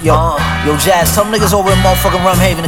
Yo, Jazz, tell them niggas over in motherfucking Rum Haven